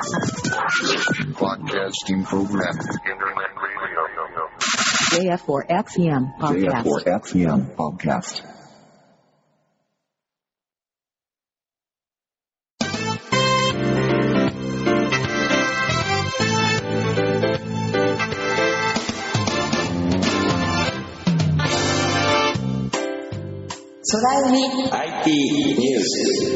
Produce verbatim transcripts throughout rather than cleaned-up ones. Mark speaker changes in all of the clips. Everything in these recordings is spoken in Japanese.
Speaker 1: Broadcasting program.
Speaker 2: ジェイエフフォーエックスエムPodcast.
Speaker 1: ジェイエフフォーエックスエム Podcast.
Speaker 2: Soraumi
Speaker 3: アイティー ニュース。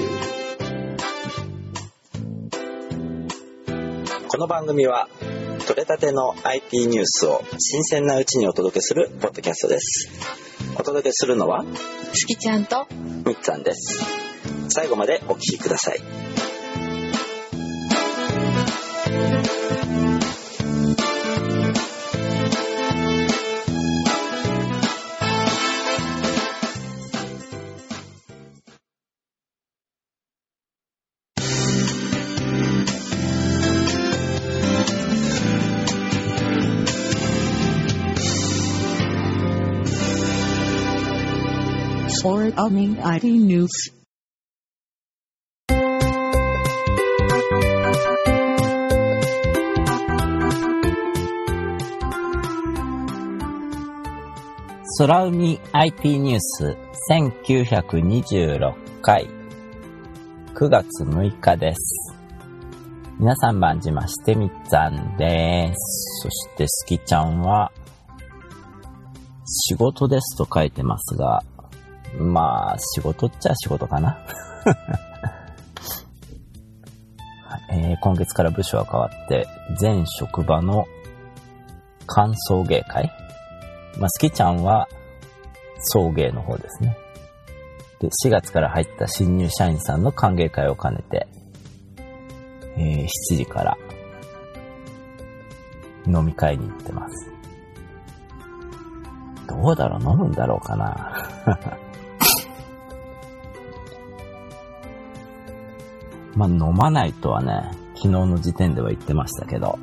Speaker 3: この番組は取れたての アイティー ニュースを新鮮なうちにお届けするポッドキャストです。お届けするのは
Speaker 2: すきちゃんと
Speaker 3: みっつぁんです。最後までお聞きください。
Speaker 2: Soraumi アイティー ニュース。
Speaker 3: 空海 アイティー ニュースせんきゅうひゃくにじゅうろっかいくがつむいかです。皆さん番じましてみっつぁんです。そしてすきちゃんは仕事ですと書いてますが、まあ仕事っちゃ仕事かな、えー、今月から部署は変わって全職場の歓送迎会、まあ、すきちゃんは送迎の方ですね。でしがつから入った新入社員さんの歓迎会を兼ねて、えー、しちじから飲み会に行ってます。どうだろう、飲むんだろうかなまあ飲まないとはね、昨日の時点では言ってましたけど、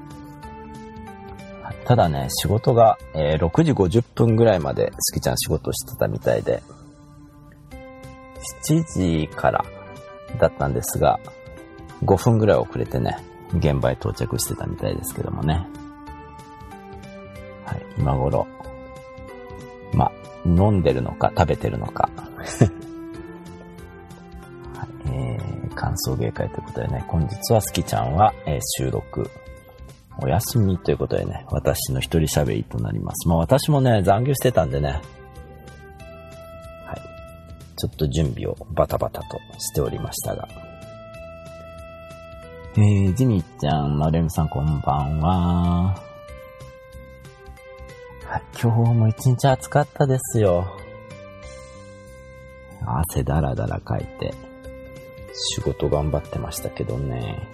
Speaker 3: ただね、仕事が、えー、ろくじごじゅっぷんぐらいまですきちゃん仕事してたみたいで、しちじからだったんですが、ごふんぐらい遅れてね、現場へ到着してたみたいですけどもね。はい、今頃、まあ、飲んでるのか食べてるのか、はい、えー、歓送迎会ということでね、本日はすきちゃんは、えー、収録お休みということでね、私の一人喋りとなります。まあ私もね、残業してたんでね、はい、ちょっと準備をバタバタとしておりましたが、えー、ジミーちゃん、まるみさんこんばんは。はい、今日も一日暑かったですよ。汗だらだらかいて、仕事頑張ってましたけどね。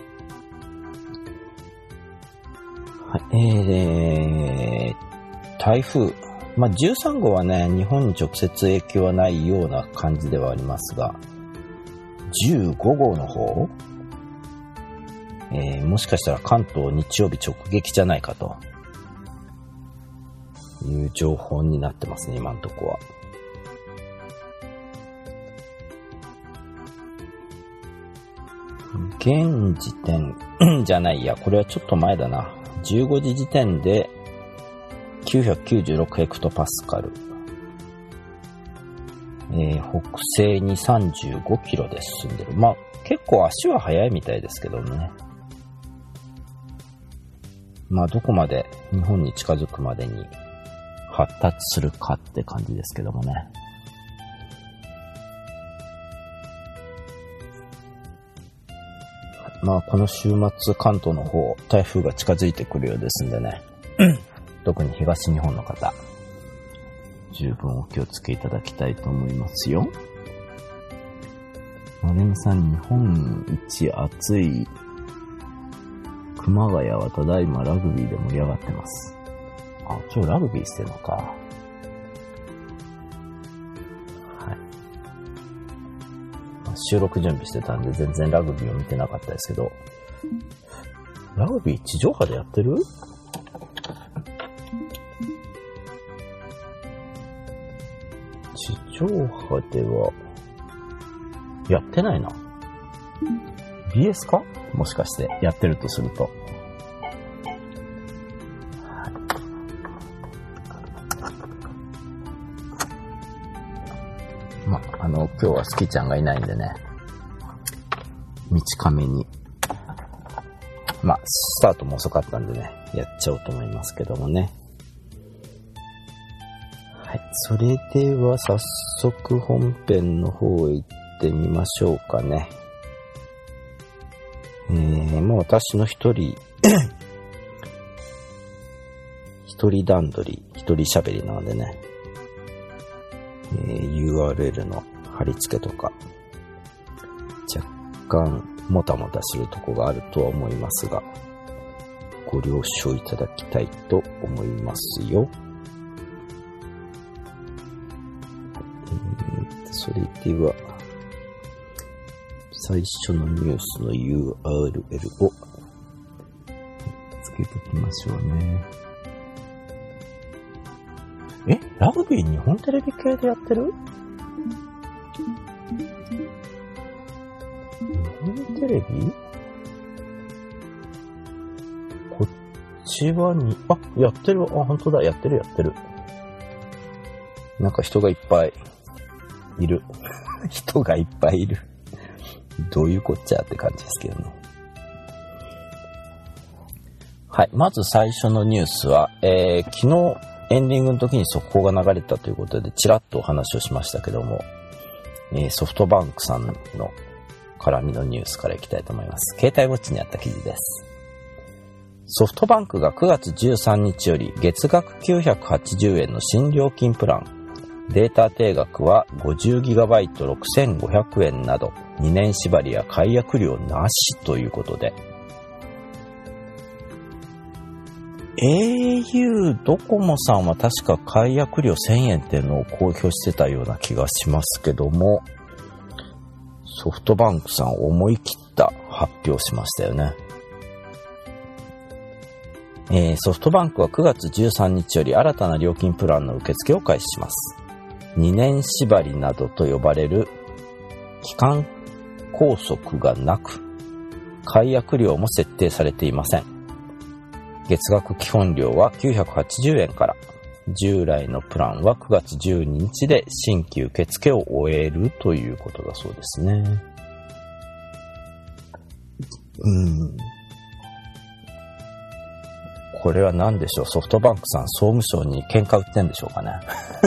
Speaker 3: はい、えー、台風。まあ、じゅうさんごうはね、日本に直接影響はないような感じではありますが、じゅうごごうの方、えー、もしかしたら関東日曜日直撃じゃないかという情報になってますね、今のとこは。現時点じゃないや、これはちょっと前だな。じゅうごじ時点できゅうひゃくきゅうじゅうろくヘクトパスカル、えー、北西にさんじゅうごキロで進んでる。まあ結構足は速いみたいですけどね。まあどこまで日本に近づくまでに発達するかって感じですけどもね。まあこの週末関東の方台風が近づいてくるようですんでね特に東日本の方十分お気をつけいただきたいと思いますよ。マレンさん、日本一暑い熊谷はただいまラグビーで盛り上がってます。あ、今日ラグビーしてんのか。収録準備してたんで全然ラグビーを見てなかったですけど、ラグビー地上波でやってる？地上波ではやってないな。ビーエス か？ もしかしてやってるとすると。ま、あの、今日はスキちゃんがいないんでね、短めに。まあ、スタートも遅かったんでね、やっちゃおうと思いますけどもね。はい。それでは早速本編の方へ行ってみましょうかね。えー、もう私の一人、一人段取り、一人喋りなのでね、えー、ユーアールエル の貼り付けとか、若干もたもたするとこがあるとは思いますが、ご了承いただきたいと思いますよ。えー、それでは、最初のニュースの ユーアールエル をつけておきましょうね。え、ラグビー日本テレビ系でやってる？日本テレビ？こっちはに、あ、やってるわ。あ、本当だ。やってるやってる。なんか人がいっぱいいる。人がいっぱいいる。どういうこっちゃって感じですけどね。はい。まず最初のニュースは、えー、昨日エンディングの時に速報が流れたということで、ちらっとお話をしましたけども、えー、ソフトバンクさんの絡みのニュースからいきたいと思います。携帯ウォッチにあった記事です。ソフトバンクがくがつじゅうさんにちより月額きゅうひゃくはちじゅうえんの新料金プラン、データ定額は ごじゅうギガバイトろくせんごひゃくえんなど、にねん縛りや解約料なしということで、エーユー ドコモさんは確か解約料せんえんっていうのを公表してたような気がしますけども、ソフトバンクさん思い切った発表しましたよね。えー、ソフトバンクはくがつじゅうさんにちより新たな料金プランの受付を開始します。にねん縛りなどと呼ばれる期間拘束がなく、解約料も設定されていません。月額基本料はきゅうひゃくはちじゅうえんから、従来のプランはくがつじゅうににちで新規受付を終えるということだそうですね。うーん。これは何でしょう。ソフトバンクさん、総務省に喧嘩売ってんでしょうかね。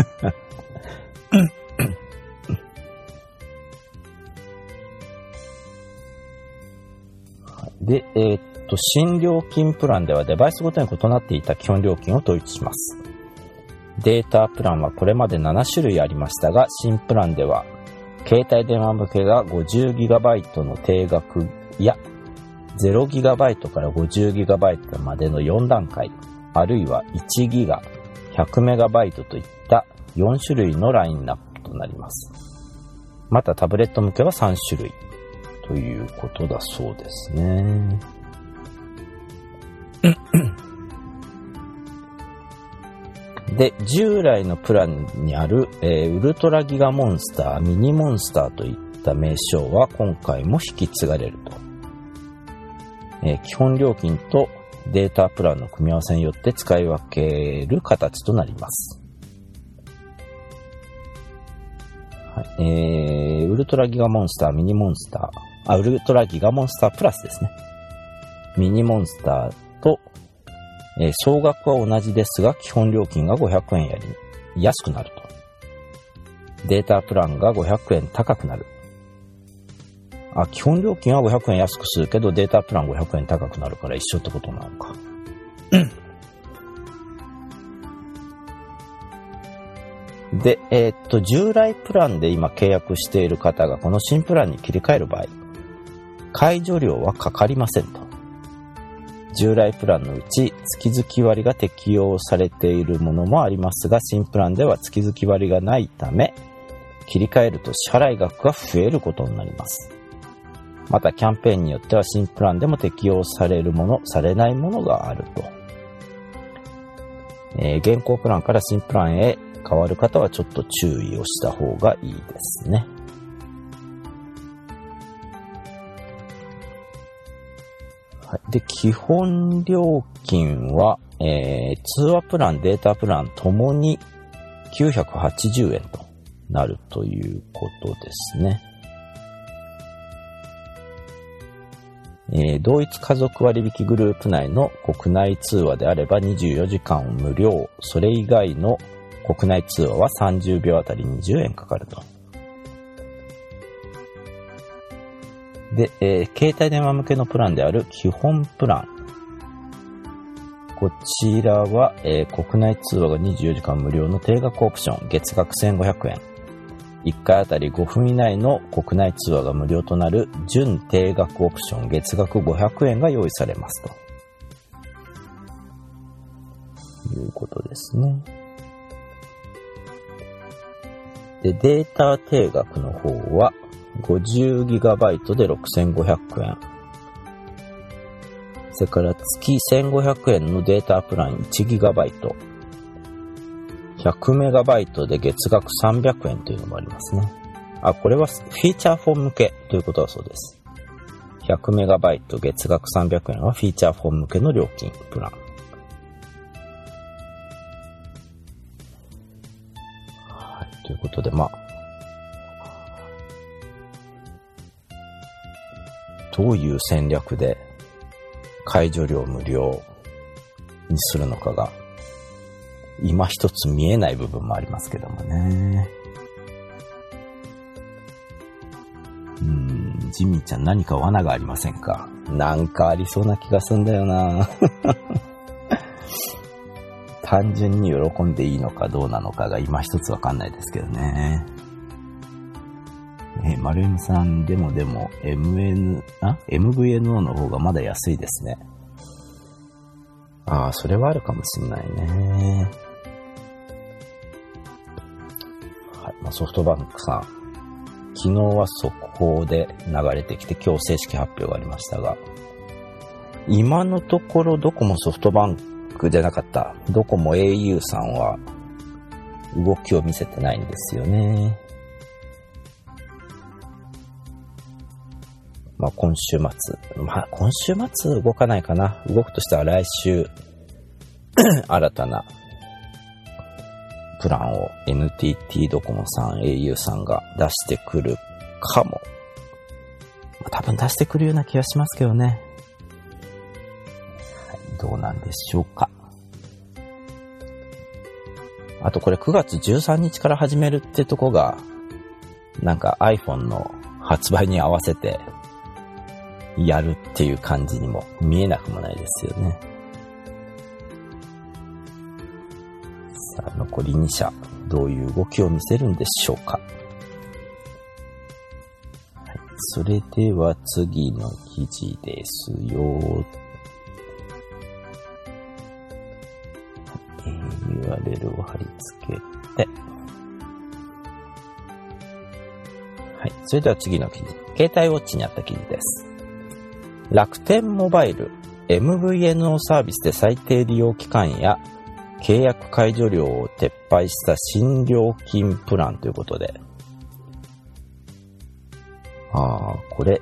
Speaker 3: で、えー、っと、新料金プランではデバイスごとに異なっていた基本料金を統一します。データプランはこれまでななしゅるいありましたが、新プランでは、携帯電話向けが ごじゅうギガバイト の定額や、ゼロギガバイト から ごじゅうギガバイト までのよんだんかい、あるいはいちギガ、ひゃくメガバイト といったよんしゅるいのラインナップとなります。またタブレット向けはさんしゅるいということだそうですね。で、従来のプランにある、えー、ウルトラギガモンスター、ミニモンスターといった名称は今回も引き継がれると。えー、基本料金とデータプランの組み合わせによって使い分ける形となります。はい、えー、ウルトラギガモンスター、ミニモンスター、あ、ウルトラギガモンスタープラスですね。ミニモンスターと、えー、総額は同じですが、基本料金がごひゃくえんやり安くなると。データプランがごひゃくえん高くなる。あ、基本料金はごひゃくえん安くするけど、データプランごひゃくえん高くなるから一緒ってことなのか。で、えー、っと、従来プランで今契約している方がこの新プランに切り替える場合、解除料はかかりませんと。従来プランのうち月々割が適用されているものもありますが、新プランでは月々割がないため、切り替えると支払い額が増えることになります。またキャンペーンによっては新プランでも適用されるもの、されないものがあると。えー、現行プランから新プランへ変わる方はちょっと注意をした方がいいですね。 はい、で、基本料金は、えー、通話プラン、データプランともにきゅうひゃくはちじゅうえんとなるということですね。えー、同一家族割引グループ内の国内通話であればにじゅうよじかん無料、それ以外の国内通話はさんじゅうびょうあたりにじゅうえんかかると。で、えー、携帯電話向けのプランである基本プラン。こちらは、えー、国内通話がにじゅうよじかん無料の定額オプション、月額せんごひゃくえん。いっかいあたりごふん以内の国内通話が無料となる準定額オプション、月額ごひゃくえんが用意されますと。いうことですね。で、データ定額の方は ごじゅうギガバイト でろくせんごひゃくえん。それから月せんごひゃくえんのデータプラン いちギガバイト。ひゃくメガバイト で月額さんびゃくえんというのもありますね。あ、これはフィーチャーフォン向けということだそうです。ひゃくメガバイト 月額さんびゃくえんはフィーチャーフォン向けの料金プラン。はい、ということで、まあ、どういう戦略で解除料無料にするのかが今一つ見えない部分もありますけどもね。うーん、ジミーちゃん何か罠がありませんか？なんかありそうな気がするんだよな。単純に喜んでいいのかどうなのかが今一つわかんないですけどね。え、丸 M さんでもでも エムエヌ、あ エムブイエヌオー の方がまだ安いですね。ああ、それはあるかもしれないね。はい、まあ、ソフトバンクさん、昨日は速報で流れてきて今日正式発表がありましたが、今のところドコモソフトバンクじゃなかったドコモ エーユー さんは動きを見せてないんですよね。まあ今週末、まあ今週末動かないかな。動くとしたら来週新たなプランを エヌティーティー ドコモさん、エーユー さんが出してくるかも。まあ、多分出してくるような気がしますけどね。はい、どうなんでしょうか。あとこれくがつじゅうさんにちから始めるってとこが、なんか iPhone の発売に合わせてやるっていう感じにも見えなくもないですよね。さあ、残りに社、どういう動きを見せるんでしょうか。はい、それでは次の記事ですよ。えー、ユーアールエル を貼り付けて。はい、それでは次の記事。携帯ウォッチにあった記事です。楽天モバイル エムブイエヌオー サービスで最低利用期間や契約解除料を撤廃した新料金プランということで。ああ、これ。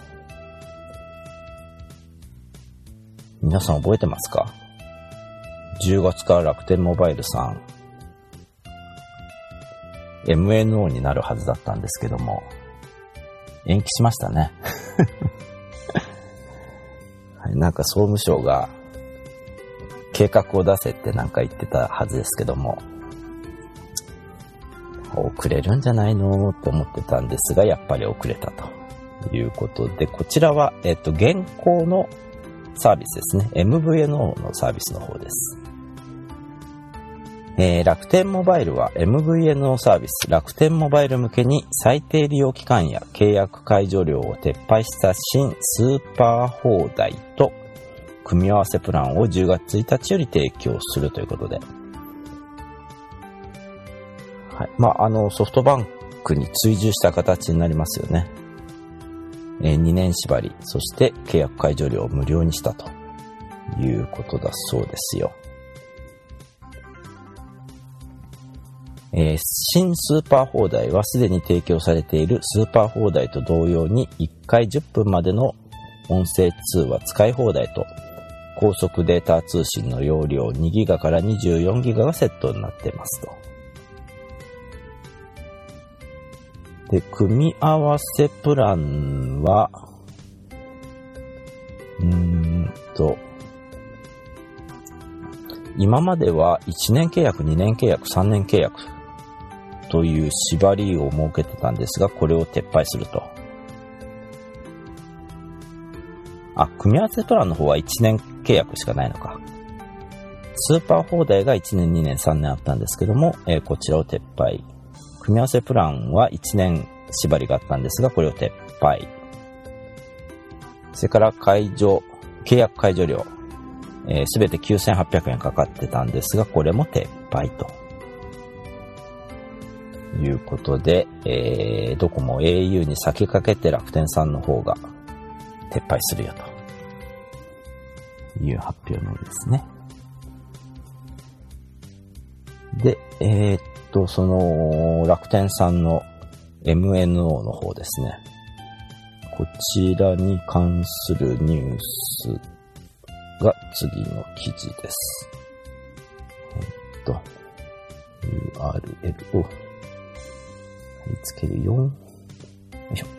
Speaker 3: 皆さん覚えてますか？じゅうがつから楽天モバイルさん、エムエヌオー になるはずだったんですけども、延期しましたね。なんか総務省が計画を出せってなんか言ってたはずですけども、遅れるんじゃないのと思ってたんですが、やっぱり遅れたということで、こちらは、えっと、現行のサービスですね。エムブイエヌオー のサービスの方です。えー、楽天モバイルは エムブイエヌオー サービス、楽天モバイル向けに最低利用期間や契約解除料を撤廃した新スーパー放題と組み合わせプランをじゅうがつついたちより提供するということで。はい。まあ、あの、ソフトバンクに追従した形になりますよね。えー、にねん縛り、そして契約解除料を無料にしたということだそうですよ。えー、新スーパー放題はすでに提供されているスーパー放題と同様にいっかいじゅっぷんまでの、 音声通話使い放題と、高速データ通信の容量にギガからにじゅうよんギガがセットになっていますと。で、組み合わせプランは、うーんと、今まではいちねん契約、にねん契約、さんねん契約という縛りを設けてたんですが、これを撤廃すると。あ、組み合わせプランの方はいちねん契約しかないのか。スーパー放題がいちねん、にねん、さんねんあったんですけども、えー、こちらを撤廃。組み合わせプランはいちねん縛りがあったんですが、これを撤廃。それから解除、契約解除料。えー、すべてきゅうせんはっぴゃくえんかかってたんですが、これも撤廃と。いうことで、えー、ドコモ エーユー に先駆けて楽天さんの方が撤廃するよという発表のようですね。で、えー、っと、その楽天さんの エムエヌオー の方ですね。こちらに関するニュースが次の記事です。えっと、ユーアールエル を貼り付けるよ。よいしょ。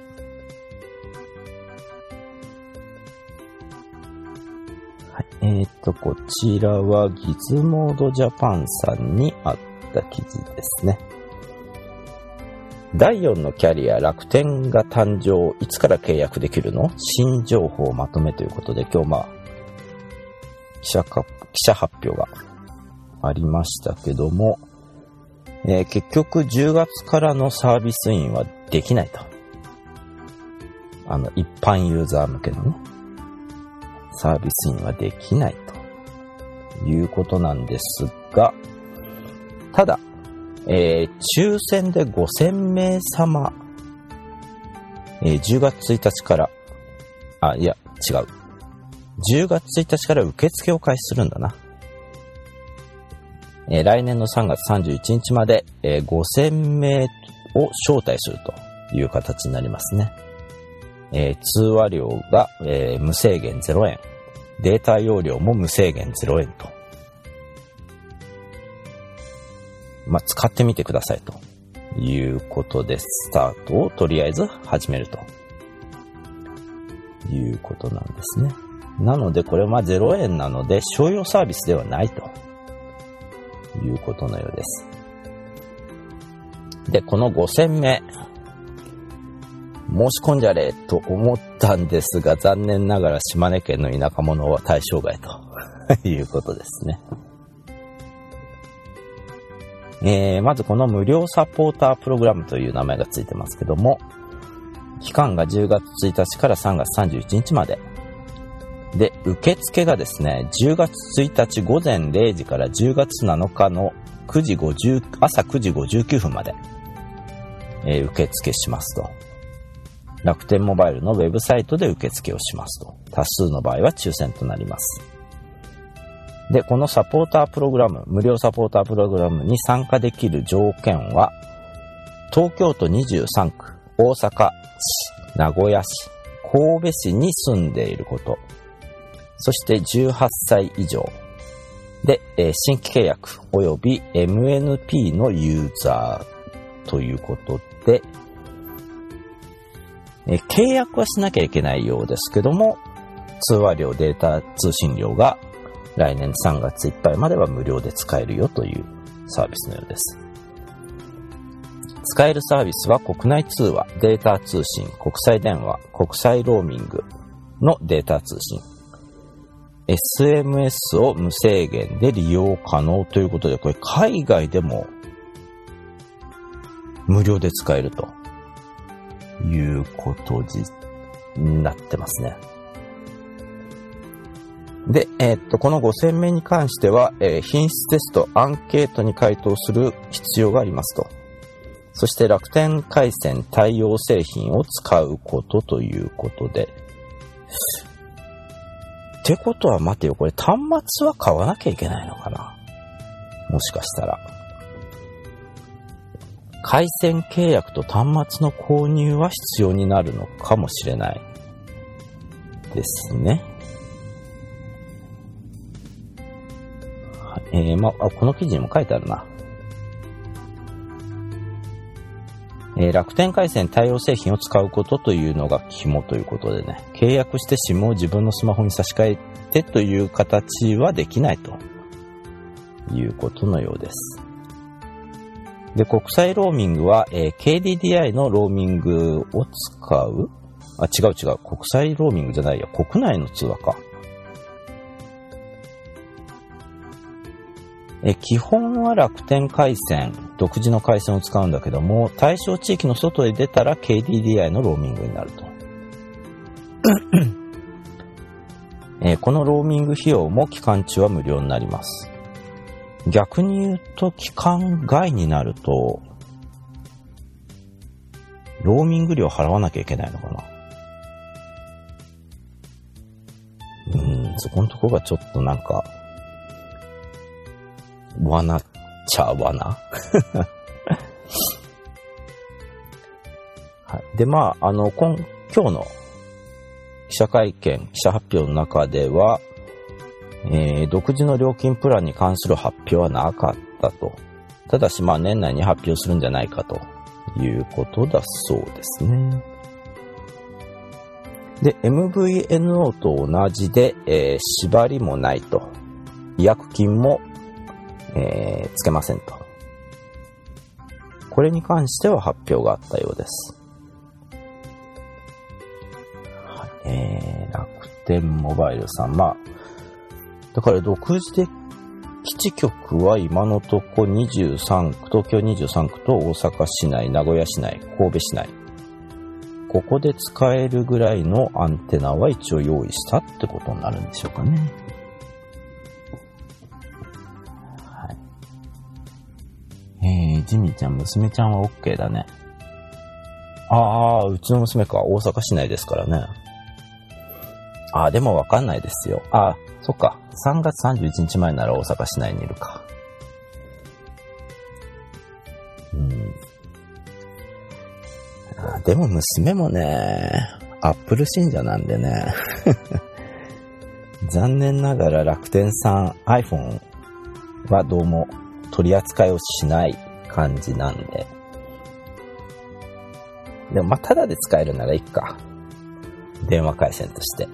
Speaker 3: はい。えー、っと、こちらはギズモードジャパンさんにあった記事ですね。だいよんのキャリア楽天が誕生、いつから契約できるの？新情報をまとめということで、今日まあ、記者か、記者発表がありましたけども、えー、結局じゅうがつからのサービスインはできないと。あの、一般ユーザー向けのね、サービスインはできないということなんですが、ただ、えー、抽選でごせんめい様、えー、じゅうがつついたちから、あ、いや、違う。じゅうがつついたちから受付を開始するんだな。えー、来年のさんがつさんじゅういちにちまで、えー、ごせんめいを招待するという形になりますね。えー、通話料が、えー、無制限ゼロえん。データ容量も無制限ゼロえんと。まあ、使ってみてくださいということで、スタートをとりあえず始めるということなんですね。なのでこれはまあゼロえんなので商用サービスではないということのようです。で、このごせんめい申し込んじゃれと思ったんですが、残念ながら島根県の田舎者は対象外ということですね。えー、まずこの無料サポータープログラムという名前がついてますけども、期間がじゅうがつついたちからさんがつさんじゅういちにちまで。で、受付がですね、じゅうがつついたちごぜんれいじからじゅうがつなのかのくじごじゅう、朝くじごじゅうきゅうふんまで、えー、受付しますと。楽天モバイルのウェブサイトで受付をしますと。多数の場合は抽選となります。で、このサポータープログラム、無料サポータープログラムに参加できる条件は、東京都にじゅうさんく、大阪市、名古屋市、神戸市に住んでいること、そしてじゅうはっさい以上で、えー、新規契約及び エムエヌピー のユーザーということで、えー、契約はしなきゃいけないようですけども、通話料、データ通信料が来年さんがついっぱいまでは無料で使えるよというサービスのようです。使えるサービスは国内通話、データ通信、国際電話、国際ローミングのデータ通信、エスエムエス を無制限で利用可能ということで、これ海外でも無料で使えるということになってますね。で、えー、っと、このごせんめいに関しては、えー、品質テスト、アンケートに回答する必要がありますと。そして楽天回線対応製品を使うことということで。ってことは待てよ、これ端末は買わなきゃいけないのかな？もしかしたら。回線契約と端末の購入は必要になるのかもしれない。 ですね。えー、まあ、この記事にも書いてあるな。えー、楽天回線対応製品を使うことというのが肝ということでね、契約して SIM を自分のスマホに差し替えてという形はできないということのようです。で、国際ローミングは、えー、ケーディーディーアイ のローミングを使う？あ、違う違う。国際ローミングじゃないや。国内の通話か。え基本は楽天回線、独自の回線を使うんだけども、対象地域の外へ出たら ケーディーディーアイ のローミングになると。えこのローミング費用も期間中は無料になります。逆に言うと期間外になると、ローミング料払わなきゃいけないのかな。うーん、そこのところがちょっとなんか、罠っちゃ罠はい。で、まあ、あの、今、今日の記者会見、記者発表の中では、えー、独自の料金プランに関する発表はなかったと。ただし、まあ、年内に発表するんじゃないかということだそうですね。で、エムブイエヌオー と同じで、えー、縛りもないと。違約金もえー、つけませんと。これに関しては発表があったようです。はい、えー、楽天モバイルさん。まあ、だから独自で基地局は今のとこにじゅうさんく、東京にじゅうさんくと大阪市内、名古屋市内、神戸市内。ここで使えるぐらいのアンテナは一応用意したってことになるんでしょうかね。えー、ジミーちゃん、娘ちゃんは OK だね。ああ、うちの娘か。大阪市内ですからね。ああ、でもわかんないですよ。ああ、そっか。さんがつさんじゅういちにちまえなら大阪市内にいるか。うん。あでも娘もね、アップル信者なんでね。残念ながら楽天さん iPhone はどうも取り扱いをしない感じなんで。でもまあただで使えるならいいか。電話回線として。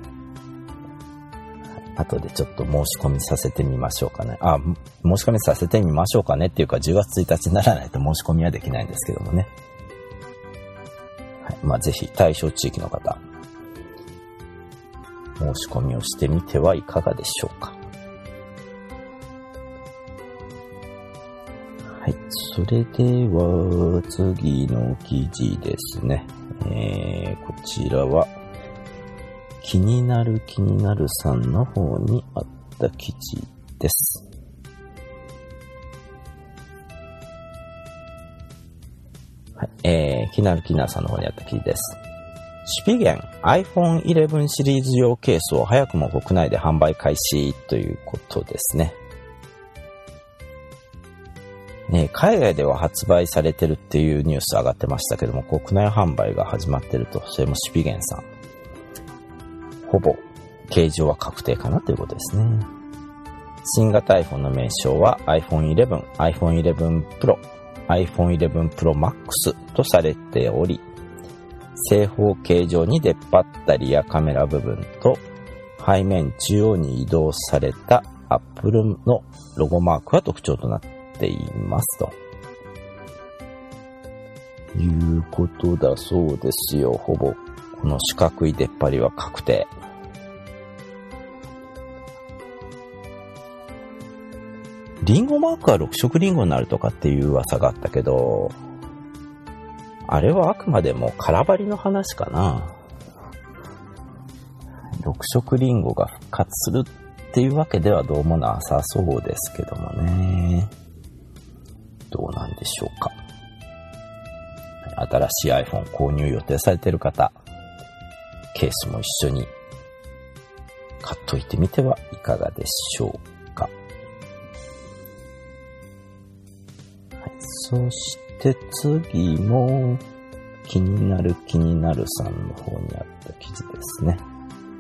Speaker 3: 後でちょっと申し込みさせてみましょうかね。あ、申し込みさせてみましょうかねっていうかじゅうがつついたちにならないと申し込みはできないんですけどもね。はい、まあぜひ対象地域の方、申し込みをしてみてはいかがでしょうか。はい。それでは、次の記事ですね。えー、こちらは、気になる気になるさんの方にあった記事です。はい。えー、気になる気になるさんの方にあった記事です。シュピゲン アイフォンイレブン シリーズ用ケースを早くも国内で販売開始ということですね。ね、海外では発売されてるっていうニュース上がってましたけども、国内販売が始まってると、それもシュピゲンさん。ほぼ形状は確定かなということですね。新型 iPhone の名称は アイフォンイレブン、アイフォンイレブン Pro、アイフォンイレブン Pro Max とされており、正方形状に出っ張ったリアカメラ部分と背面中央に移動された Apple のロゴマークが特徴となっていますということだそうですよ。ほぼこの四角い出っ張りは確定。リンゴマークはろく色リンゴになるとかっていう噂があったけど、あれはあくまでも空張りの話かな。ろく色リンゴが復活するっていうわけではどうもなさそうですけどもね。どうなんでしょうか。新しい iPhone 購入予定されている方、ケースも一緒に買っといてみてはいかがでしょうか。はい、そして次も気になる気になるさんの方にあった記事ですね。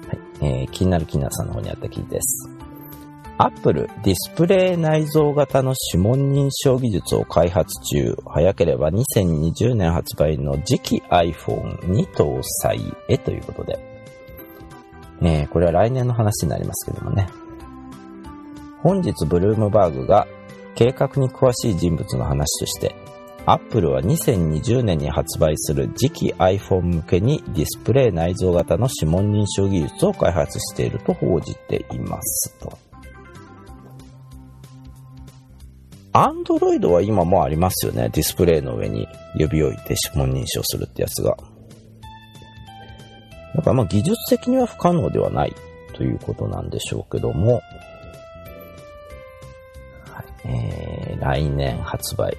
Speaker 3: はい、えー、気になる気になるさんの方にあった記事です。Apple ディスプレイ内蔵型の指紋認証技術を開発中。早ければにせんにじゅうねん発売の次期 iPhone に搭載へということで。えー、これは来年の話になりますけどもね。本日ブルームバーグが計画に詳しい人物の話として、Apple はにせんにじゅうねんに発売する次期 iPhone 向けにディスプレイ内蔵型の指紋認証技術を開発していると報じていますと。Android は今もありますよね。ディスプレイの上に指を置いて指紋認証するってやつが。だからまあ技術的には不可能ではないということなんでしょうけども、はい、えー、来年発売。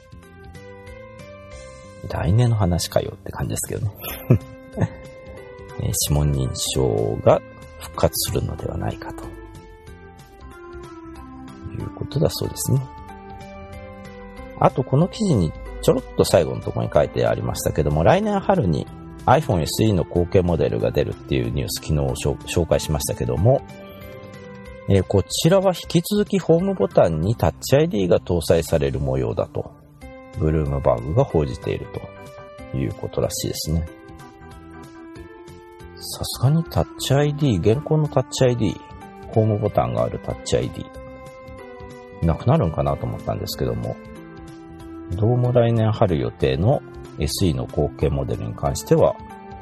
Speaker 3: 来年の話かよって感じですけどね。指紋認証が復活するのではないかということだそうですね。あとこの記事にちょろっと最後のところに書いてありましたけども、来年春に iPhone エスイー の後継モデルが出るっていうニュース昨日紹介しましたけども、えー、こちらは引き続きホームボタンにタッチ アイディー が搭載される模様だとブルームバーグが報じているということらしいですね。さすがにタッチ アイディー、現行のタッチ アイディー、ホームボタンがあるタッチ アイディーなくなるんかなと思ったんですけども、どうも来年春予定の エスイー の後継モデルに関しては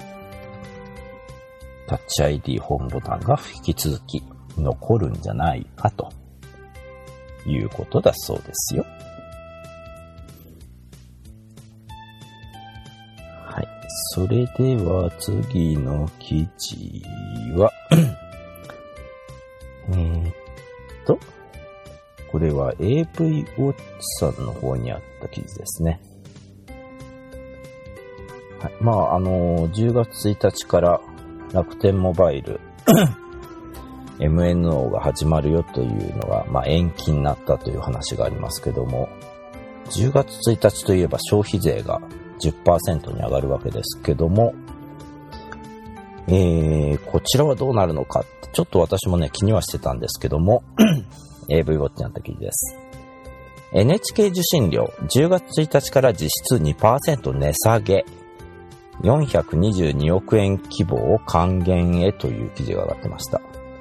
Speaker 3: タッチ アイディー ホームボタンが引き続き残るんじゃないかということだそうですよ。はい。それでは次の記事はえーっとこれは エーブイ ウォッチさんの方にあった記事ですね。はい。まあ、あの、じゅうがつついたちから楽天モバイルエムエヌオー が始まるよというのが、まあ、延期になったという話がありますけども、じゅうがつついたちといえば消費税が じゅっパーセント に上がるわけですけども、えー、こちらはどうなるのかってちょっと私もね気にはしてたんですけどもエーブイ ウォッチにあった記事です。 エヌエイチケー 受信料じゅうがつついたちから実質 にパーセント 値下げ、よんひゃくにじゅうにおくえん規模を還元へという記事が上がってました。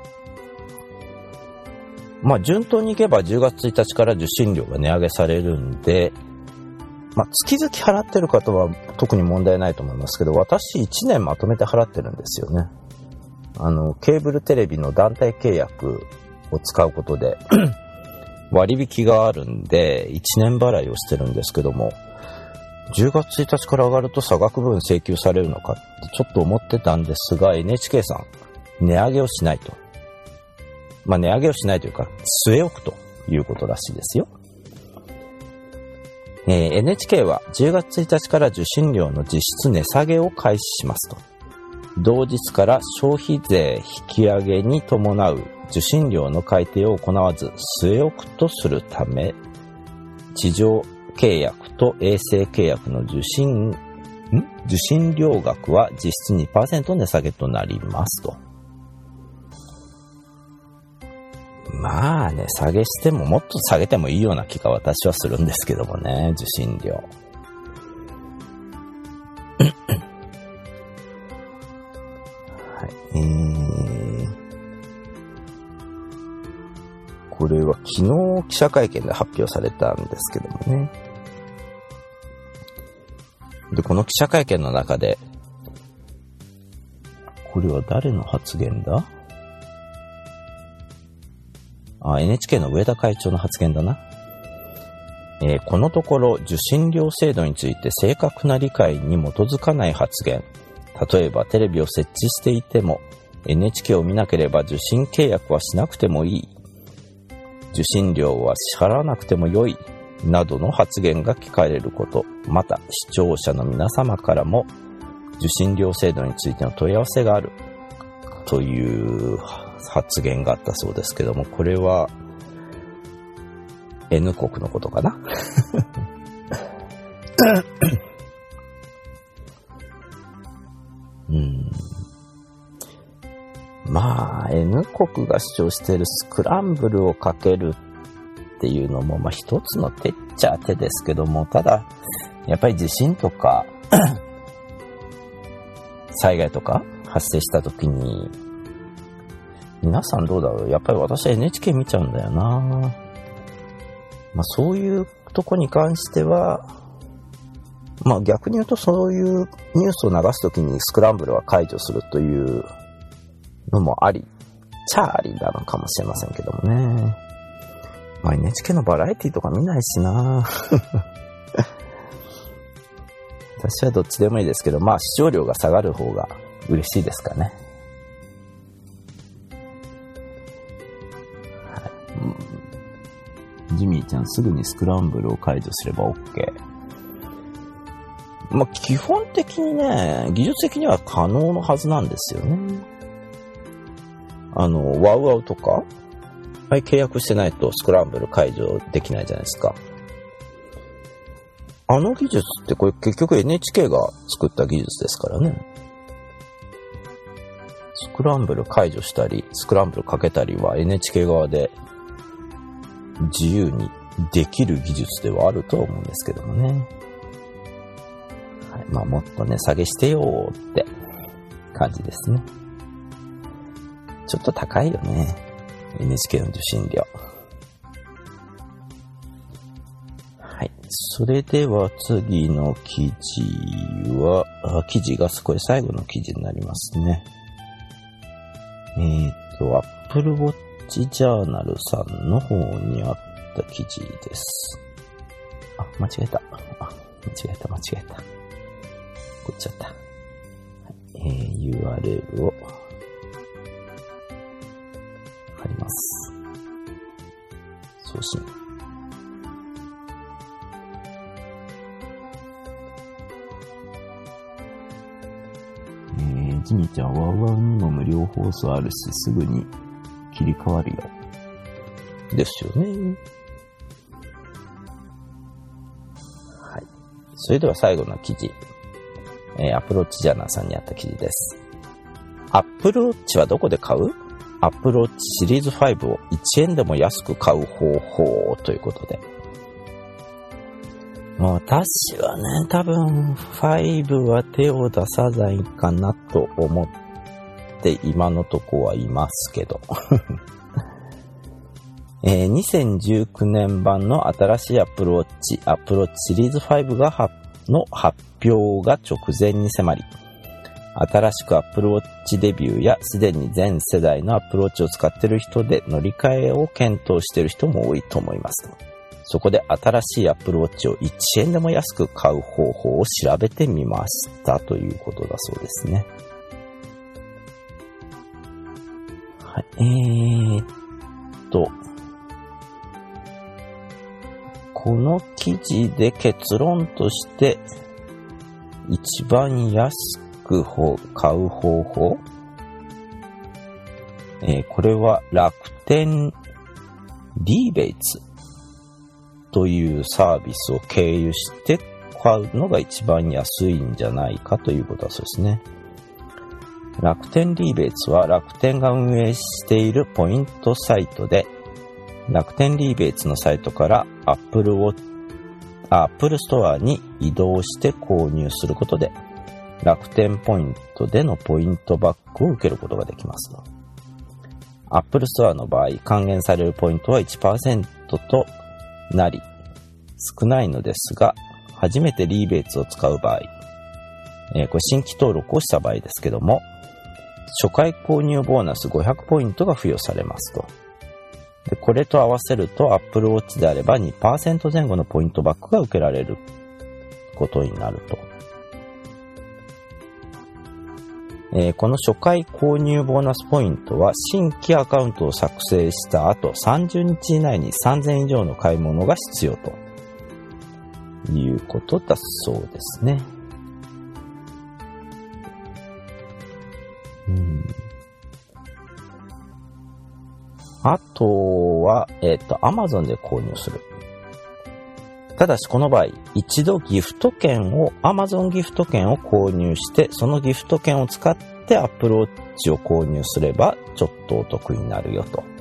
Speaker 3: まあ順当にいけばじゅうがつついたちから受信料が値上げされるんで、まあ月々払ってる方は特に問題ないと思いますけど、私いちねんまとめて払ってるんですよね。あのケーブルテレビの団体契約を使うことで割引があるんでいちねん払いをしてるんですけども、じゅうがつついたちから上がると差額分請求されるのかってちょっと思ってたんですが、 エヌエイチケー さん値上げをしないと、まあ値上げをしないというか据え置くということらしいですよ。えー、エヌエイチケー はじゅうがつついたちから受信料の実質値下げを開始しますと。同日から消費税引き上げに伴う受信料の改定を行わず据え置くとするため、地上契約と衛星契約の受信、ん受信料額は実質 にパーセント 値下げとなりますと。まあね、下げしてももっと下げてもいいような気が私はするんですけどもね、受信料。はい、えー、これは昨日記者会見で発表されたんですけどもね。で、この記者会見の中で、これは誰の発言だ？あ、エヌエイチケー の上田会長の発言だな。えー、このところ受信料制度について正確な理解に基づかない発言。例えばテレビを設置していても エヌエイチケー を見なければ受信契約はしなくてもいい。受信料は支払わなくてもよい。などの発言が聞かれること。また視聴者の皆様からも受信料制度についての問い合わせがある。という発言があったそうですけども、これは N 国のことかなうん、 国が主張しているスクランブルをかけるっていうのも、まあ一つの手っちゃ手ですけども、ただ、やっぱり地震とか、災害とか発生した時に、皆さんどうだろう？やっぱり私は エヌエイチケー 見ちゃうんだよな。まあそういうとこに関しては、まあ逆に言うとそういうニュースを流すときにスクランブルは解除するというのもあり、ちゃありなのかもしれませんけどもね。まあ エヌエイチケー のバラエティとか見ないしな。私はどっちでもいいですけど、まあ視聴量が下がる方が嬉しいですかね。はい、ジミーちゃんすぐにスクランブルを解除すれば OK。まあ、基本的にね、技術的には可能のはずなんですよね。あの、ワウワウとか、はい、契約してないとスクランブル解除できないじゃないですか。あの技術ってこれ結局 エヌエイチケー が作った技術ですからね。スクランブル解除したり、スクランブルかけたりは エヌエイチケー 側で自由にできる技術ではあるとは思うんですけどもね。はい、まあもっと値下げしてよーって感じですね。ちょっと高いよね。エヌエイチケー の受信料。はい。それでは次の記事は、あ記事がこれ最後の記事になりますね。えーと、Apple Watch Journal さんの方にあった記事です。あ、間違えた。あ、間違えた、間違えた。こっちゃった。はい、えー、ユーアールエル を貼ります。送信。えー、ジミちゃん、ワウワウにも無料放送あるし、すぐに切り替わるよ。ですよね。はい。それでは最後の記事。えー、Apple Watch Journal さんにあった記事です。Apple Watch はどこで買う？ Apple Watch シリーズファイブをいちえんでも安く買う方法ということで。もう私はね、多分ファイブは手を出さないかなと思って今のとこはいますけど。えー、にせんじゅうきゅうねん版の新しい Apple Watch、Apple Watch シリーズファイブが発の発表が直前に迫り、新しく Apple Watch デビューやすでに全世代の Apple Watch を使っている人で乗り換えを検討している人も多いと思います。そこで新しい Apple Watch をいちえんでも安く買う方法を調べてみましたということだそうですね。はい、えーっと、この記事で結論として一番安く買う方法、えー、これは楽天リーベイツというサービスを経由して買うのが一番安いんじゃないかということだそうですね。楽天リーベイツは楽天が運営しているポイントサイトで、楽天リーベイツのサイトから Apple Watch、Apple Store に移動して購入することで、楽天ポイントでのポイントバックを受けることができます。Apple Store の場合、還元されるポイントは いちパーセント となり、少ないのですが、初めてリーベイツを使う場合、えー、これ新規登録をした場合ですけども、初回購入ボーナスごひゃくポイントが付与されますと。でこれと合わせると Apple Watch であれば にパーセント 前後のポイントバックが受けられることになると。えー、この初回購入ボーナスポイントは新規アカウントを作成した後さんじゅうにち以内にさんぜんえん以上の買い物が必要ということだそうですね。うんあとは、えっと、Amazon で購入する。ただしこの場合、一度ギフト券を、Amazon ギフト券を購入して、そのギフト券を使っ Apple Watch を購入すればちょっとお得になるよと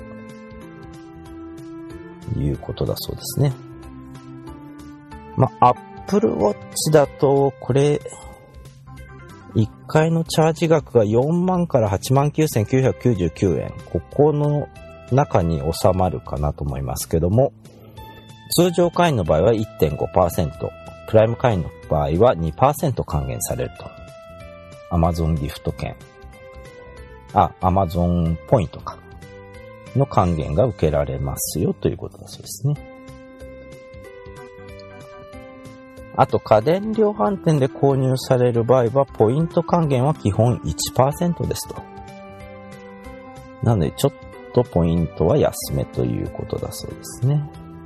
Speaker 3: いうことだそうですね。まあ、Apple Watch だとこれいっかいのチャージ額がよんまんからはちまんきゅうせんきゅうひゃくきゅうじゅうきゅうえん、ここの中に収まるかなと思いますけども、通常会員の場合は いってんごパーセント、プライム会員の場合は にパーセント 還元されると。Amazon ギフト券、あ、Amazon ポイントかの還元が受けられますよということだそうですね。あと家電量販店で購入される場合はポイント還元は基本 いちパーセント ですと。なのでちょっとポイントは安めということだそうですね。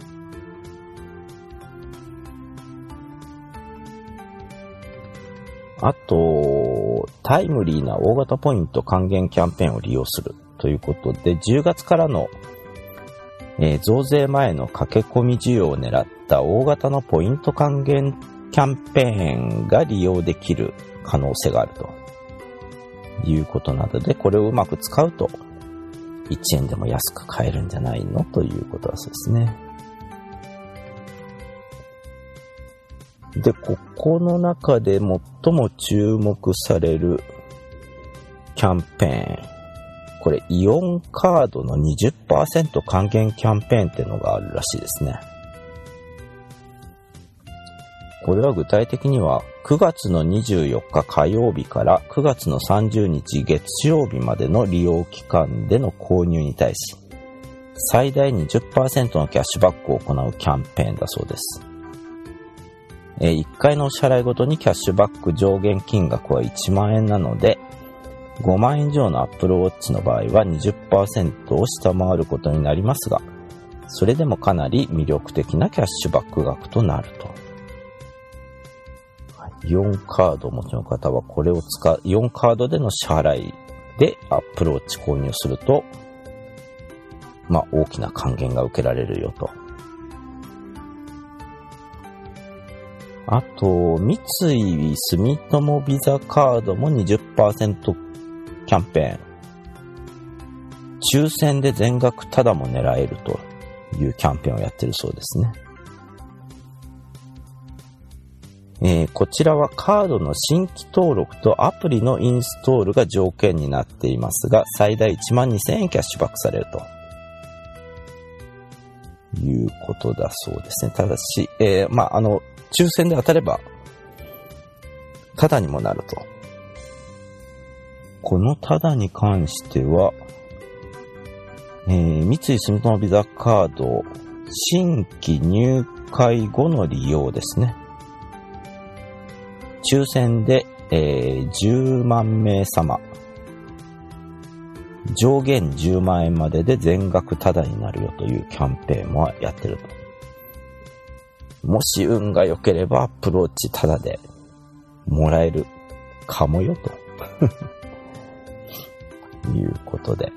Speaker 3: あと、タイムリーな大型ポイント還元キャンペーンを利用するということで、じゅうがつからの、えー、増税前の駆け込み需要を狙った大型のポイント還元キャンペーンが利用できる可能性があるということなので、これをうまく使うといちえんでも安く買えるんじゃないのということだそうですね。で、ここの中で最も注目されるキャンペーン、これイオンカードの にじゅっパーセント 還元キャンペーンっていうのがあるらしいですね。これは具体的にはくがつのにじゅうよっか火曜日からくがつのさんじゅうにち月曜日までの利用期間での購入に対し、最大 にじゅっパーセント のキャッシュバックを行うキャンペーンだそうです。いっかいのお支払いごとにキャッシュバック上限金額はいちまんえんなので、ごまんえん以上の Apple Watch の場合は にじゅっパーセント を下回ることになりますが、それでもかなり魅力的なキャッシュバック額となると。イオンカードをお持ちの方はこれを使う、イオンカードでの支払いで Apple Watch 購入すると、まあ大きな還元が受けられるよと。あと、三井住友ビザカードも にじゅっパーセント キャンペーン。抽選で全額タダも狙えるというキャンペーンをやってるそうですね。えー、こちらはカードの新規登録とアプリのインストールが条件になっていますが、最大いちまんにせんえんキャッシュバックされるということだそうですね。ただし、えー、まあ、あの、抽選で当たればタダにもなると。このタダに関しては、えー、三井住友ビザカード新規入会後の利用ですね。抽選で、えー、じゅうまんめい様、上限じゅうまんえんまでで全額タダになるよというキャンペーンもやってると。もし運が良ければアプローチタダでもらえるかもよということで、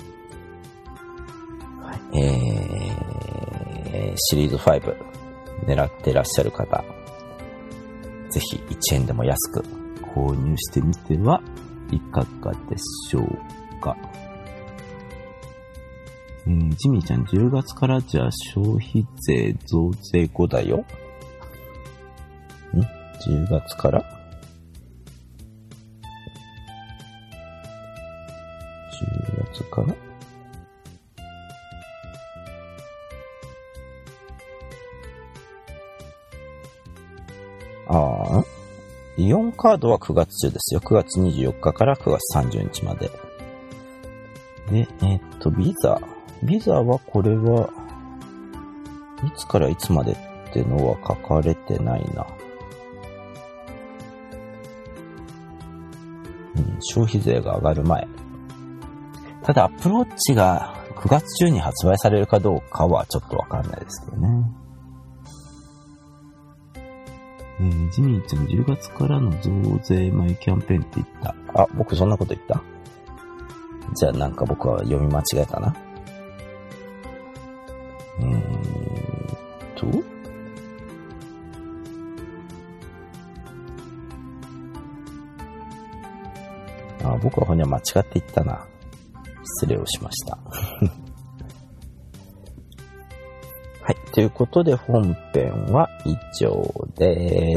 Speaker 3: はい、えー、シリーズファイブ狙ってらっしゃる方、ぜひいちえんでも安く購入してみてはいかがでしょうか。えー、ジミーちゃんじゅうがつからじゃあ消費税増税後だよ。ん ?じゅう 月から ?じゅう 月からああ、イオンカードはくがつ中ですよ。くがつにじゅうよっかからくがつさんじゅうにちまで。で、えー、っと、ビザ。ビザはこれはいつからいつまでってのは書かれてないな。うん、消費税が上がる前。ただアプローチがくがつ中に発売されるかどうかはちょっとわかんないですけどね。えー、ジミーちゃんじゅうがつからの増税前キャンペーンって言った。あ、僕そんなこと言った？じゃあなんか僕は読み間違えたな。えーっと、ああ、僕はほんには間違って言ったな。失礼をしました。はい。ということで本編は以上です。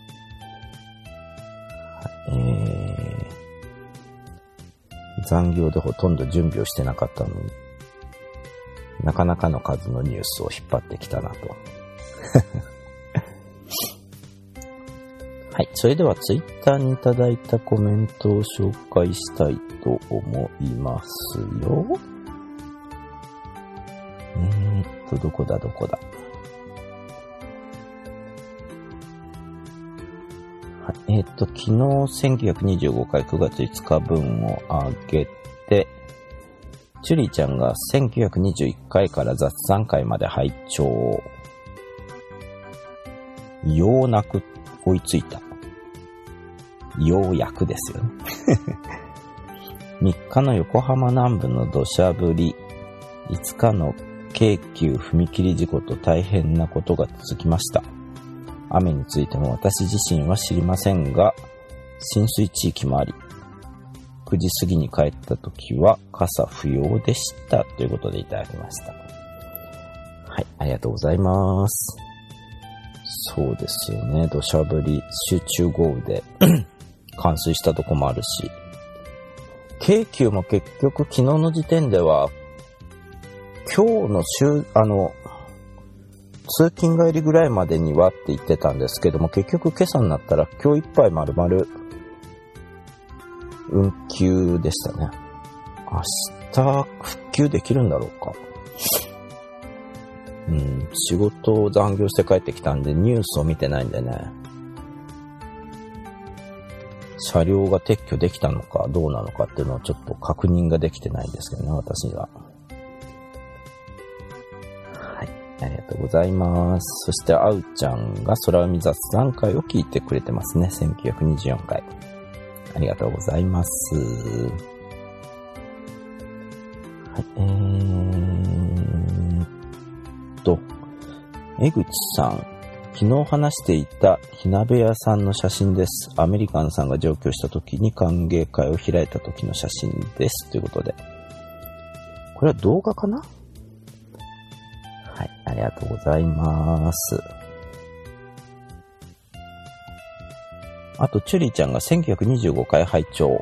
Speaker 3: えー、残業でほとんど準備をしてなかったのに、なかなかの数のニュースを引っ張ってきたなと。はい。それではツイッターにいただいたコメントを紹介したいと思いますよ。えーっと、どこだどこだ。はい、えーっと、昨日せんきゅうひゃくにじゅうごかいくがついつか分を上げて、チュリーちゃんがせんきゅうひゃくにじゅういっかいから雑談会まで拝聴を、ようなく追いついた。ようやくですよね。みっかの横浜南部の土砂降り、いつかの京急踏切事故と大変なことが続きました。雨についても私自身は知りませんが、浸水地域もあり、くじ過ぎに帰った時は傘不要でしたということでいただきました。はい、ありがとうございます。そうですよね、土砂降り、集中豪雨で冠水したとこもあるし、京急も結局昨日の時点では今日の週、あの、通勤帰りぐらいまでにはって言ってたんですけども、結局今朝になったら今日いっぱい丸々運休でしたね。明日復旧できるんだろうか。うん、仕事を残業して帰ってきたんでニュースを見てないんでね。車両が撤去できたのかどうなのかっていうのをちょっと確認ができてないんですけどね、私が。はい、ありがとうございます。そしてあうちゃんが空海雑談会を聞いてくれてますね。せんきゅうひゃくにじゅうよんかい。ありがとうございます。はい、えーっと、江口さん。昨日話していた火鍋屋さんの写真です。アメリカンさんが上京した時に歓迎会を開いた時の写真です。ということで。これは動画かな？はい、ありがとうございます。あと、チュリーちゃんがせんきゅうひゃくにじゅうごかい拝聴。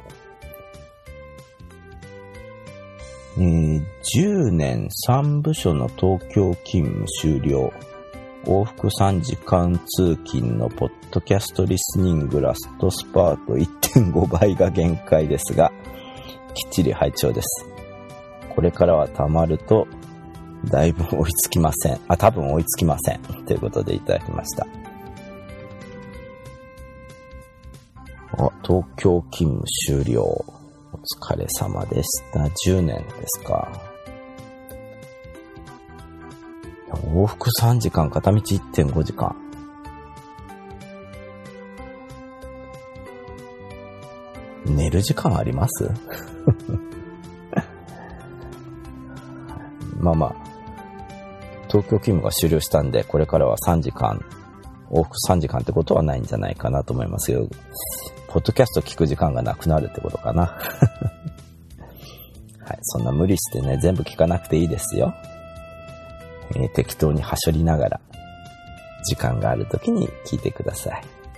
Speaker 3: えー、じゅうねんさん部署の東京勤務終了。往復さんじかん通勤のポッドキャストリスニングラストスパート いってんご 倍が限界ですが、きっちり拝聴です。これからは溜まると、だいぶ追いつきません。あ、多分追いつきません。ということでいただきました。あ、東京勤務終了。お疲れ様でした。じゅうねんですか。往復さんじかん、片道 いってんご 時間。寝る時間あります？まあまあ、東京勤務が終了したんで、これからはさんじかん、往復さんじかんってことはないんじゃないかなと思いますけど、ポッドキャスト聞く時間がなくなるってことかな。はい、そんな無理してね、全部聞かなくていいですよ。えー、適当にはしょりながら時間があるときに聞いてください。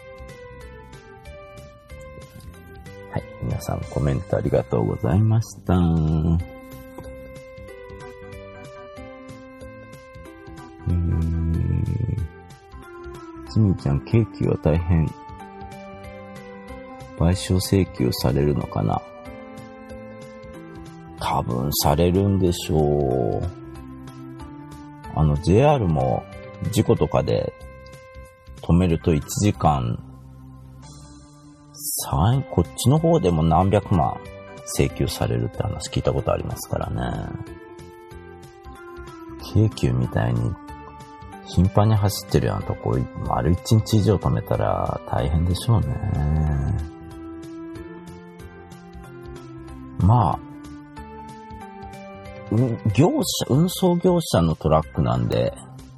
Speaker 3: はい、皆さんコメントありがとうございました。うーん、つみちゃん、京急は大変賠償請求されるのかな。多分されるんでしょう。あの ジェイアール も事故とかで止めるといちじかん、こっちの方でも何百万請求されるって話聞いたことありますからね。京急みたいに頻繁に走ってるようなとこ丸一日以上止めたら大変でしょうね。まあ業者、運送業者のトラックなんで、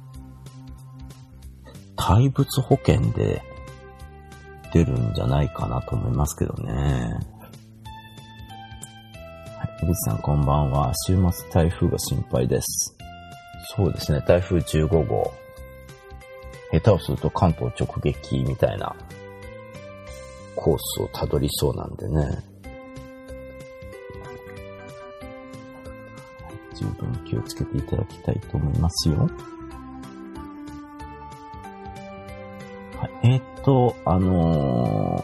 Speaker 3: 対物保険で出るんじゃないかなと思いますけどね。 井口さんこんばんは。週末台風が心配です。そうですね、台風じゅうごごう。下手をすると関東直撃みたいなコースをたどりそうなんでね。十分気をつけていただきたいと思いますよ。はい、えー、っと、あの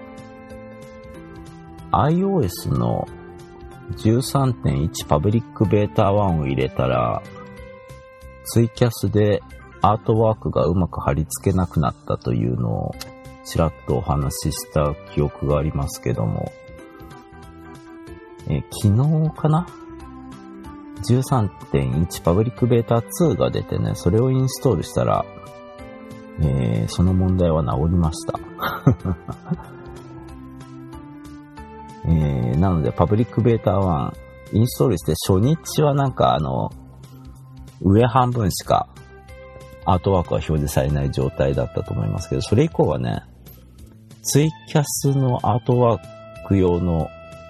Speaker 3: ー、iOS の じゅうさんてんいち パブリックベータワンを入れたら、ツイキャスでアートワークがうまく貼り付けなくなったというのをちらっとお話しした記憶がありますけども、え昨日かな ?じゅうさんてんいち パブリックベータツーが出てね、それをインストールしたら、えー、その問題は治りました。えー、なので、パブリックベータワンインストールして初日はなんかあの、上半分しかアートワークは表示されない状態だったと思いますけど、それ以降はね、ツイキャスのアートワーク用の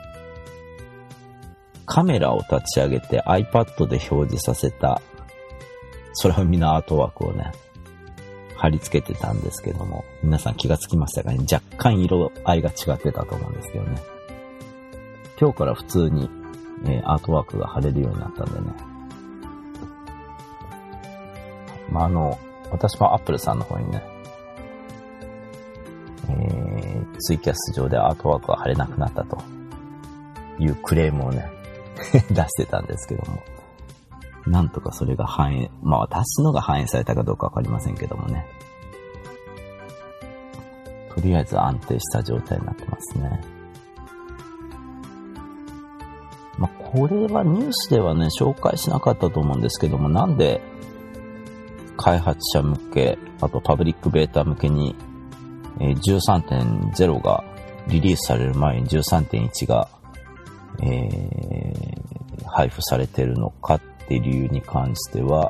Speaker 3: カメラを立ち上げて iPad で表示させた空海のアートワークをね、貼り付けてたんですけども、皆さん気がつきましたかね。若干色合いが違ってたと思うんですけどね。今日から普通に、えー、アートワークが貼れるようになったんでね。まあ、あの、私も Apple さんの方にね、えー、ツイキャス上でアートワークが貼れなくなったというクレームをね、出してたんですけども、なんとかそれが反映、まあ私のが反映されたかどうかわかりませんけどもね、とりあえず安定した状態になってますね。まあこれはニュースではね、紹介しなかったと思うんですけども、なんで開発者向け、あとパブリックベータ向けに じゅうさんてんゼロ がリリースされる前に じゅうさんてんいち が、えー、配布されているのかっていう理由に関しては、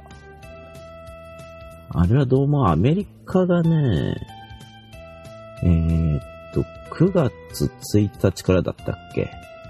Speaker 3: あれはどうもアメリカがね、えー、っと、くがつついたちからだったっけ、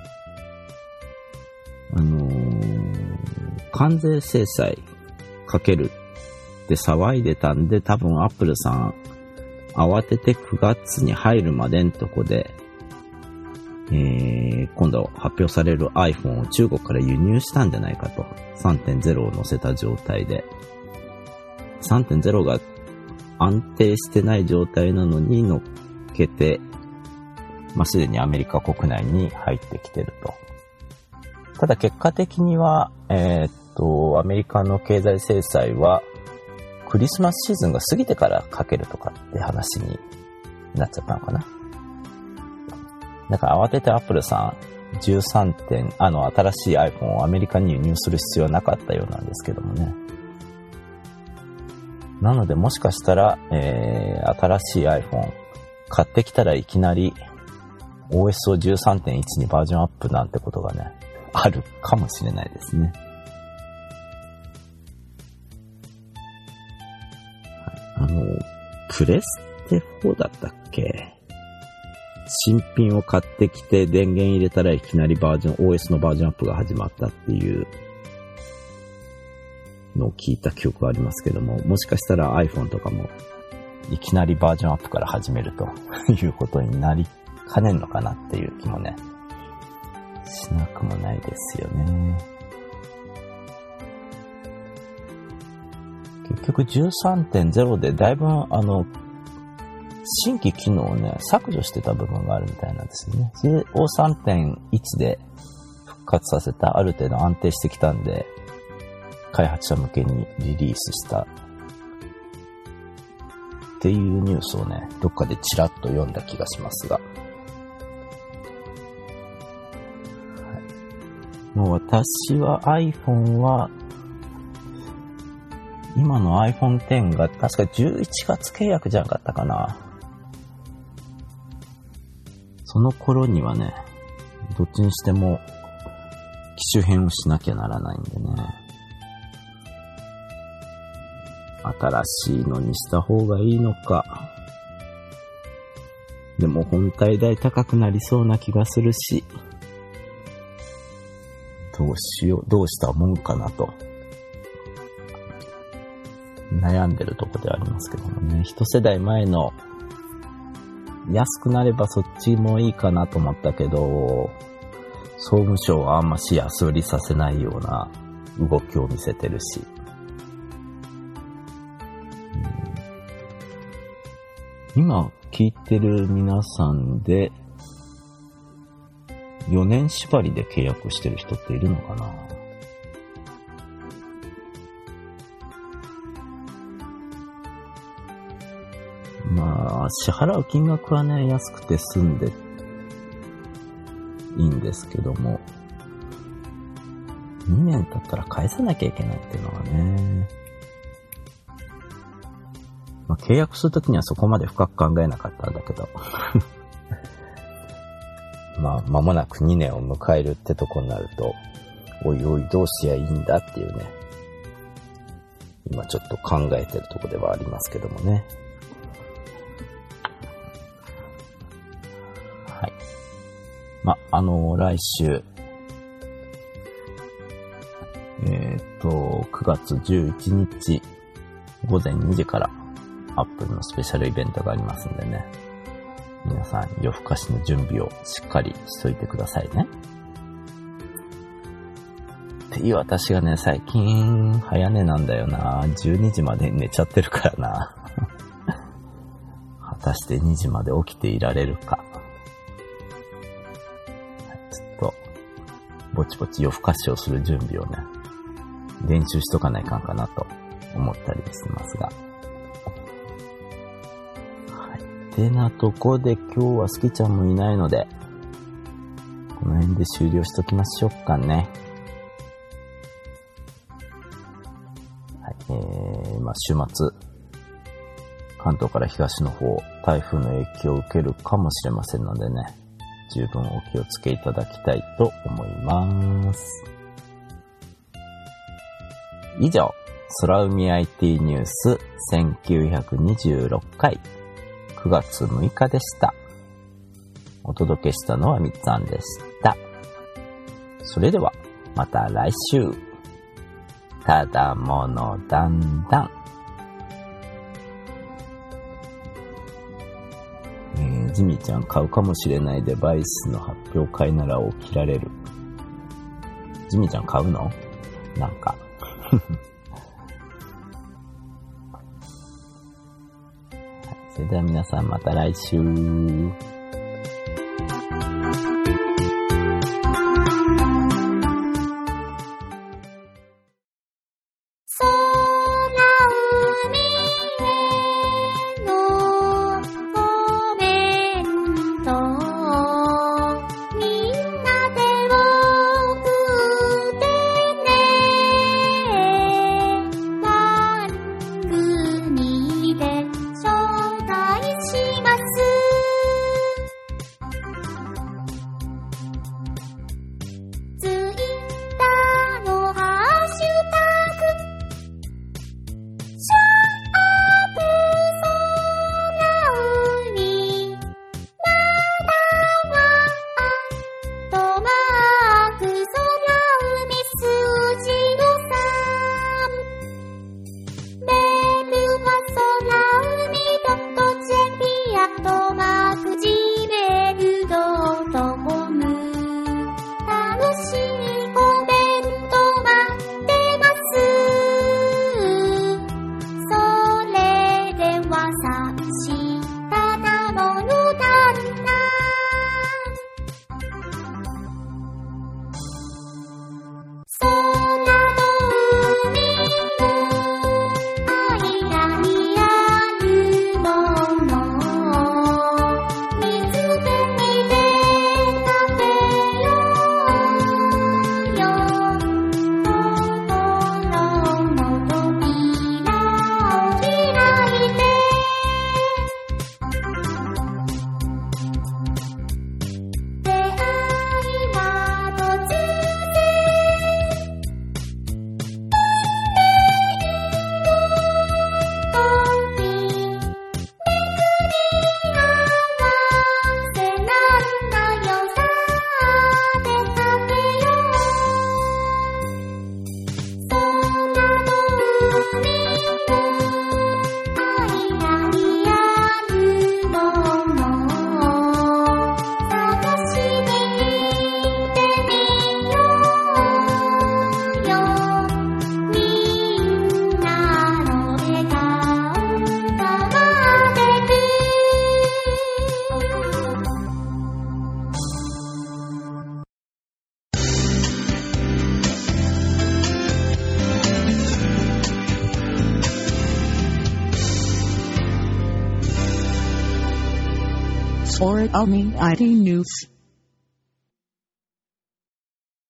Speaker 3: あのー、関税制裁かけるって騒いでたんで、多分アップルさん慌ててくがつに入るまでんとこで、えー、今度発表される iPhone を中国から輸入したんじゃないかと。さんてんゼロ を載せた状態で。さんてんゼロ が安定してない状態なのに乗っけて、まあ、すでにアメリカ国内に入ってきてると。ただ結果的には、えー、っと、アメリカの経済制裁は、クリスマスシーズンが過ぎてからかけるとかって話になっちゃったのかな。だから慌ててアップルさんじゅうさんてん、あの新しい iPhone をアメリカに輸入する必要はなかったようなんですけどもね。なのでもしかしたら、えー、新しい iPhone 買ってきたらいきなり オーエス を じゅうさんてんいち にバージョンアップなんてことがね、あるかもしれないですね。あの、プレステフォーだったっけ？新品を買ってきて電源入れたらいきなりバージョン、オーエス のバージョンアップが始まったっていうのを聞いた記憶がありますけども、もしかしたら iPhone とかもいきなりバージョンアップから始めるということになりかねんのかなっていう気もね、しなくもないですよね。結局 じゅうさんてんゼロ でだいぶあの、新規機能をね、削除してた部分があるみたいなんですよね。それを さんてんいち で復活させた、ある程度安定してきたんで、開発者向けにリリースしたっていうニュースをね、どっかでちらっと読んだ気がしますが。はい、もう私は iPhone は、今の アイフォンテン が確かじゅういちがつ契約じゃなかったかな。その頃にはね、どっちにしても機種変をしなきゃならないんでね。新しいのにした方がいいのか。でも本体代高くなりそうな気がするし。 どうしよう、どうしたもんかなと、悩んでるとこではありますけどもね。一世代前の安くなればそっちもいいかなと思ったけど、総務省はあんまし安売りさせないような動きを見せてるし、うん、今聞いてる皆さんでよねん縛りで契約してる人っているのかな。まあ、支払う金額はね、安くて済んでいいんですけども、にねん経ったら返さなきゃいけないっていうのはね、まあ、契約するときにはそこまで深く考えなかったんだけど、まあ、間もなくにねんを迎えるってとこになると、おいおいどうしやいいんだっていうね、今ちょっと考えてるとこではありますけどもね。はい。ま、あの、来週、えっと、くがつじゅういちにちごぜんにじからアップルのスペシャルイベントがありますんでね。皆さん夜更かしの準備をしっかりしといてくださいね。っていう私がね、最近早寝なんだよな。じゅうにじまで寝ちゃってるからな。果たしてにじまで起きていられるか。ちょっと、ぼちぼち夜更かしをする準備をね、練習しとかないかんかなと思ったりしてますが。てなとこで今日はスキちゃんもいないので、この辺で終了しときましょうかね。はい、えー、まあ週末、関東から東の方、台風の影響を受けるかもしれませんのでね、十分お気をつけいただきたいと思います。以上、空海 アイティー ニュースせんきゅうひゃくにじゅうろっかい、くがつむいかでした。お届けしたのはみっつあんでした。それではまた来週。ただものだんだん。えー、ジミーちゃん買うかもしれないデバイスの発表会なら起きられる。ジミーちゃん買うの？なんか。それでは皆さんまた来週。
Speaker 2: or Omni アイティー News.